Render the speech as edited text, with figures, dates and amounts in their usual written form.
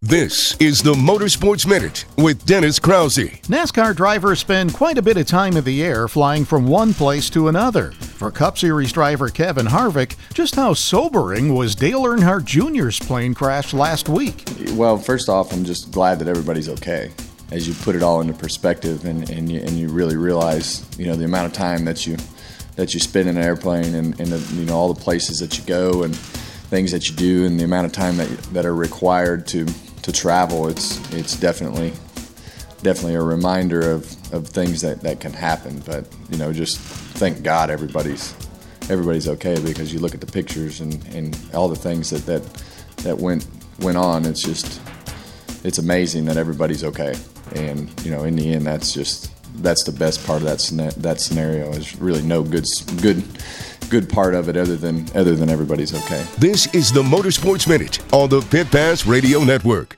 This is the Motorsports Minute with Dennis Krause. NASCAR drivers spend quite a bit of time in the air flying from one place to another. For Cup Series driver Kevin Harvick, just how sobering was Dale Earnhardt Jr.'s plane crash last week? Well, first off, I'm just glad that everybody's okay. As you put it all into perspective and you really realize, the amount of time that you spend in an airplane and the, all the places that you go and things that you do and the amount of time that are required to travel, it's definitely a reminder of things that can happen. But just thank God everybody's okay, because you look at the pictures and all the things that went on. It's amazing that everybody's okay. And in the end, that's the best part of that scenario. Is really no good part of it other than everybody's okay. This is the Motorsports Minute on the Pit Pass Radio Network.